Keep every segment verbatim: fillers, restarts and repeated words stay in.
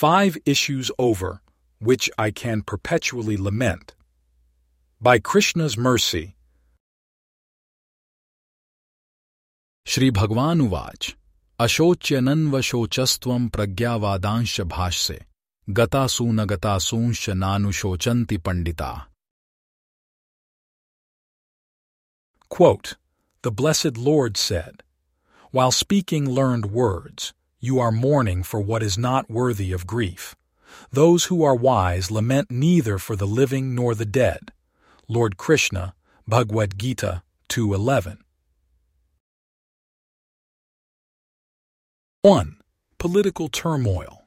Five Issues Over, Which I Can Perpetually Lament. By Krishna's Mercy. Shri Bhagwan Uvac, Ashocyananvashocastvam pragyavadansh bhashse, gatasuna gatasunsh nanushocanti pandita. Quote, the Blessed Lord said, while speaking learned words, you are mourning for what is not worthy of grief. Those who are wise lament neither for the living nor the dead. Lord Krishna, Bhagavad Gita two eleven. one. Political turmoil.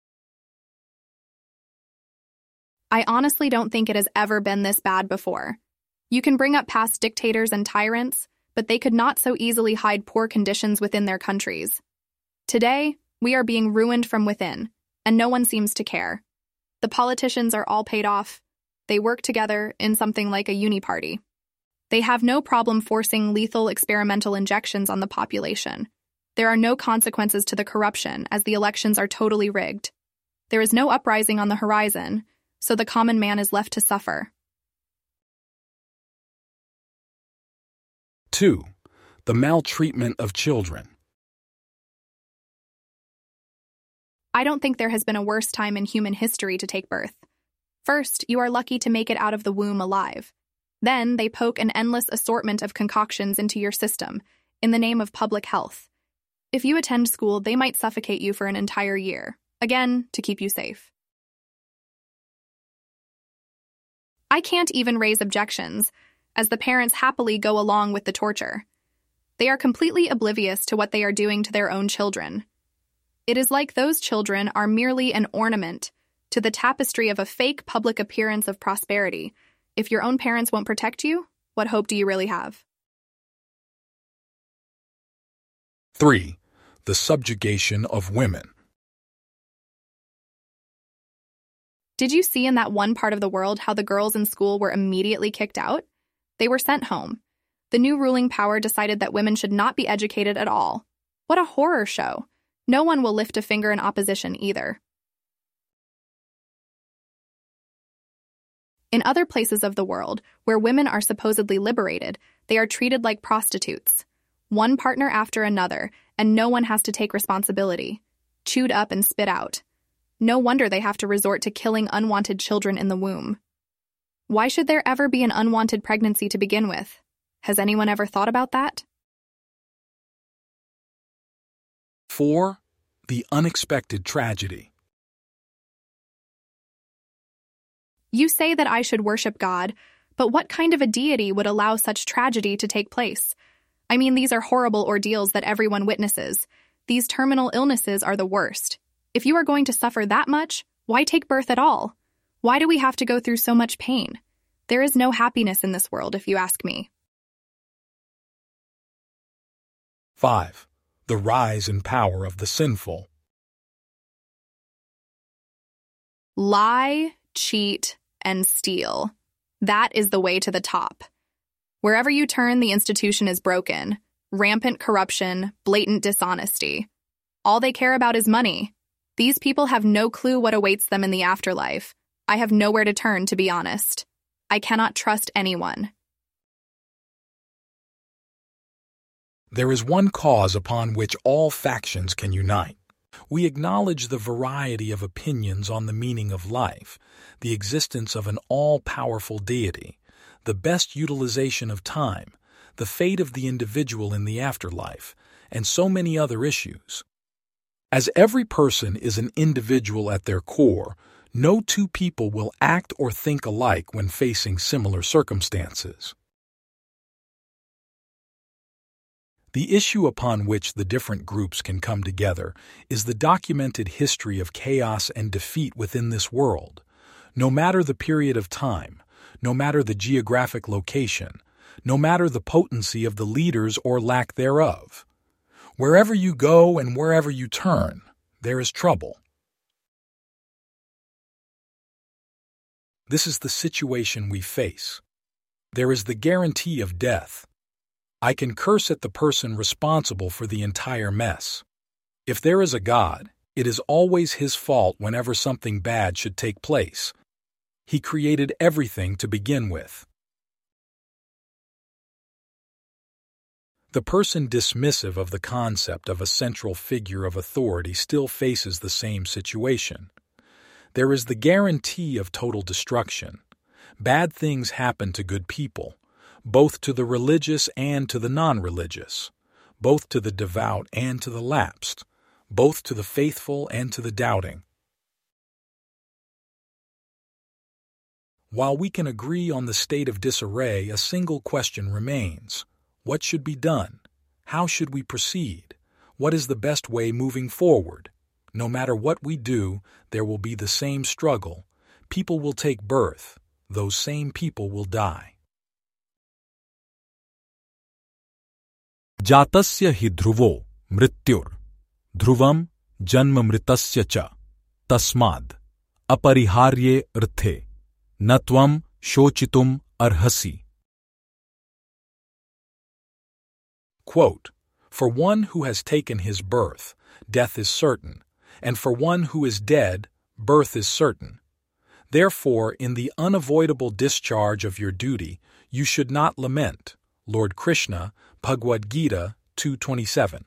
I honestly don't think it has ever been this bad before. You can bring up past dictators and tyrants, but they could not so easily hide poor conditions within their countries. Today, we are being ruined from within, and no one seems to care. The politicians are all paid off. They work together in something like a uniparty. They have no problem forcing lethal experimental injections on the population. There are no consequences to the corruption, as the elections are totally rigged. There is no uprising on the horizon, so the common man is left to suffer. two. The maltreatment of children. I don't think there has been a worse time in human history to take birth. First, you are lucky to make it out of the womb alive. Then, they poke an endless assortment of concoctions into your system, in the name of public health. If you attend school, they might suffocate you for an entire year, again, to keep you safe. I can't even raise objections, as the parents happily go along with the torture. They are completely oblivious to what they are doing to their own children. It is like those children are merely an ornament to the tapestry of a fake public appearance of prosperity. If your own parents won't protect you, what hope do you really have? three. The subjugation of women. Did you see in that one part of the world how the girls in school were immediately kicked out? They were sent home. The new ruling power decided that women should not be educated at all. What a horror show! No one will lift a finger in opposition either. In other places of the world, where women are supposedly liberated, they are treated like prostitutes. One partner after another, and no one has to take responsibility. Chewed up and spit out. No wonder they have to resort to killing unwanted children in the womb. Why should there ever be an unwanted pregnancy to begin with? Has anyone ever thought about that? four. The unexpected tragedy. You say that I should worship God, but what kind of a deity would allow such tragedy to take place? I mean, these are horrible ordeals that everyone witnesses. These terminal illnesses are the worst. If you are going to suffer that much, why take birth at all? Why do we have to go through so much pain? There is no happiness in this world, if you ask me. five. The rise in power of the sinful. Lie, cheat, and steal. That is the way to the top. Wherever you turn, the institution is broken. Rampant corruption, blatant dishonesty. All they care about is money. These people have no clue what awaits them in the afterlife. I have nowhere to turn, to be honest. I cannot trust anyone. There is one cause upon which all factions can unite. We acknowledge the variety of opinions on the meaning of life, the existence of an all-powerful deity, the best utilization of time, the fate of the individual in the afterlife, and so many other issues. As every person is an individual at their core, no two people will act or think alike when facing similar circumstances. The issue upon which the different groups can come together is the documented history of chaos and defeat within this world. No matter the period of time, no matter the geographic location, no matter the potency of the leaders or lack thereof. Wherever you go and wherever you turn, there is trouble. This is the situation we face. There is the guarantee of death. I can curse at the person responsible for the entire mess. If there is a God, It is always his fault whenever something bad should take place. He created everything to begin with. The person dismissive of the concept of a central figure of authority still faces the same situation. There is the guarantee of total destruction. Bad things happen to good people, both to the religious and to the non-religious, both to the devout and to the lapsed, both to the faithful and to the doubting. While we can agree on the state of disarray, a single question remains. What should be done? How should we proceed? What is the best way moving forward? No matter what we do, there will be the same struggle. People will take birth. Those same people will die. जातस्य हि ध्रुवो मृत्युर ध्रुवम जन्म मृतस्य च तस्माद् अपरिहार्ये अर्थे न त्वं शोचितुम अर्हसि. Quote, "For one who has taken his birth, death is certain, and for one who is dead, birth is certain. Therefore, in the unavoidable discharge of your duty, you should not lament." Lord Krishna, Bhagavad Gita two twenty-seven.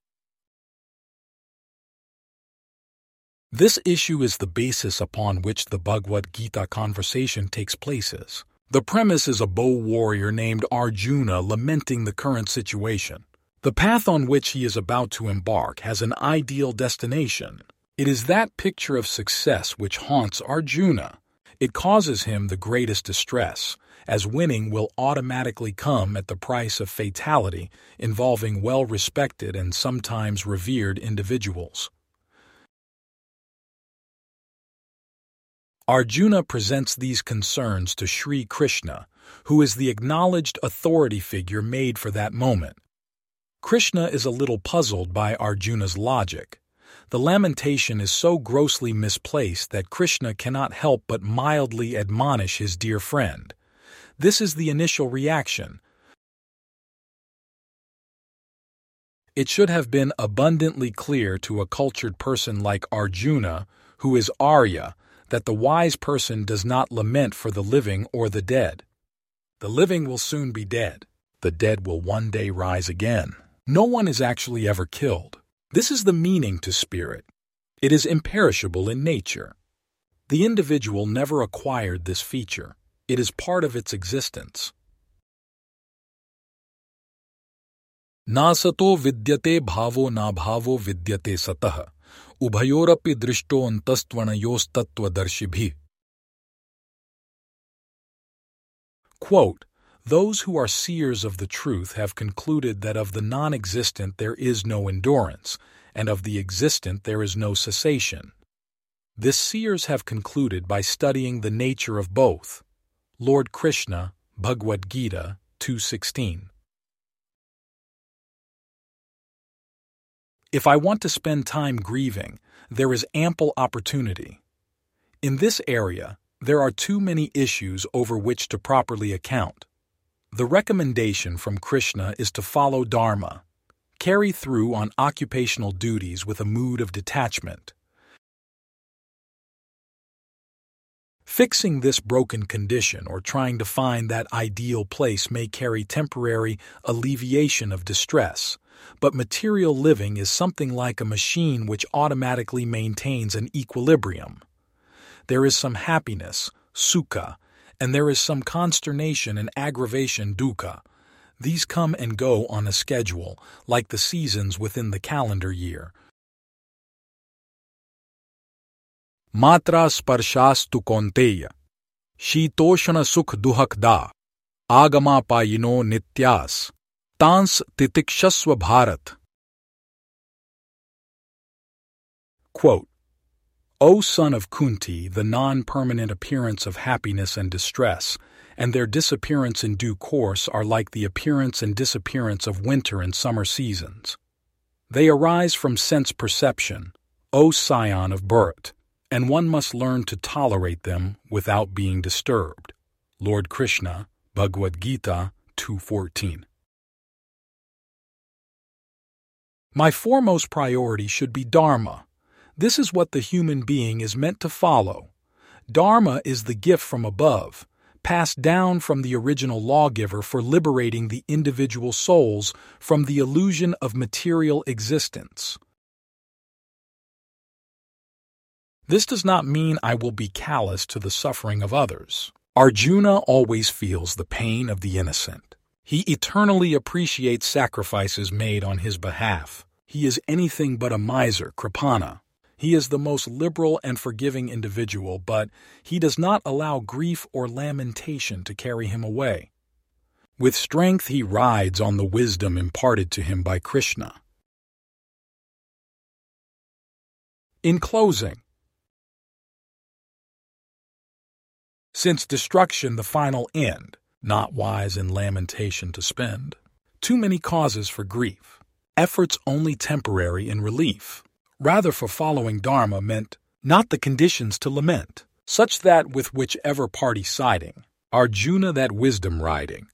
This issue is the basis upon which the Bhagavad Gita conversation takes place. The premise is a bow warrior named Arjuna lamenting the current situation. The path on which he is about to embark has an ideal destination. It is that picture of success which haunts Arjuna. It causes him the greatest distress, as winning will automatically come at the price of fatality involving well-respected and sometimes revered individuals. Arjuna presents these concerns to Sri Krishna, who is the acknowledged authority figure made for that moment. Krishna is a little puzzled by Arjuna's logic. The lamentation is so grossly misplaced that Krishna cannot help but mildly admonish his dear friend. This is the initial reaction. It should have been abundantly clear to a cultured person like Arjuna, who is Arya, that the wise person does not lament for the living or the dead. The living will soon be dead. The dead will one day rise again. No one is actually ever killed. This is the meaning to spirit. It is imperishable in nature. The individual never acquired this feature. It is part of its existence. Na sato vidyate bhavo na bhavo vidyate satah. Ubhayorapi drishto antastvanayos-tattvadarshibhi. Quote, "Those who are seers of the truth have concluded that of the non-existent there is no endurance, and of the existent there is no cessation. This seers have concluded by studying the nature of both." Lord Krishna, Bhagavad Gita two sixteen. If I want to spend time grieving, there is ample opportunity. In this area, there are too many issues over which to properly account. The recommendation from Krishna is to follow Dharma, carry through on occupational duties with a mood of detachment. Fixing this broken condition or trying to find that ideal place may carry temporary alleviation of distress, but material living is something like a machine which automatically maintains an equilibrium. There is some happiness, sukha, and there is some consternation and aggravation, dukkha. These come and go on a schedule, like the seasons within the calendar year. Matra sparshastu konteya, shitoshana sukh duhakda, agama payino nityas, tans titikshasva bharat. Quote, "O son of Kunti, the non-permanent appearance of happiness and distress, and their disappearance in due course are like the appearance and disappearance of winter and summer seasons. They arise from sense perception, O scion of Bharat, and one must learn to tolerate them without being disturbed." Lord Krishna, Bhagavad Gita two fourteen. My foremost priority should be Dharma. This is what the human being is meant to follow. Dharma is the gift from above, passed down from the original lawgiver for liberating the individual souls from the illusion of material existence. This does not mean I will be callous to the suffering of others. Arjuna always feels the pain of the innocent. He eternally appreciates sacrifices made on his behalf. He is anything but a miser, Kripana. He is the most liberal and forgiving individual, but he does not allow grief or lamentation to carry him away. With strength he rides on the wisdom imparted to him by Krishna. In closing, since destruction the final end, not wise in lamentation to spend, too many causes for grief, efforts only temporary in relief, rather for following Dharma meant not the conditions to lament, such that with whichever party siding, Arjuna that wisdom riding,